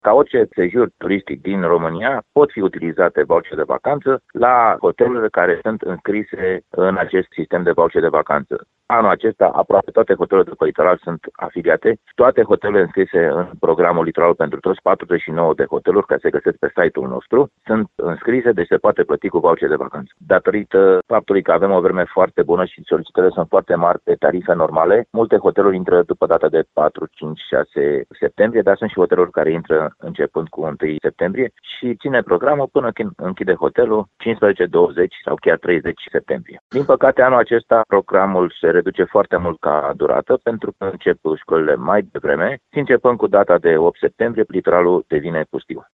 Ca orice sejur turistic din România, pot fi utilizate vouchere de vacanță la hotelurile care sunt înscrise în acest sistem de vouchere de vacanță. Anul acesta, aproape toate hotelurile de pe litoral sunt afiliate. Toate hotelurile înscrise în programul Litoral pentru Toți, 49 de hoteluri care se găsesc pe site-ul nostru, sunt înscrise, deci se poate plăti cu voucher de vacanță. Datorită faptului că avem o vreme foarte bună și solicitările sunt foarte mari pe tarife normale, multe hoteluri intră după data de 4, 5, 6 septembrie, dar sunt și hoteluri care intră începând cu 1 septembrie și ține programul până când închide hotelul 15, 20 sau chiar 30 septembrie. Din păcate, anul acesta programul se reduce foarte mult ca durată pentru că încep școlile mai devreme și începând cu data de 8 septembrie, litoralul devine pustiu.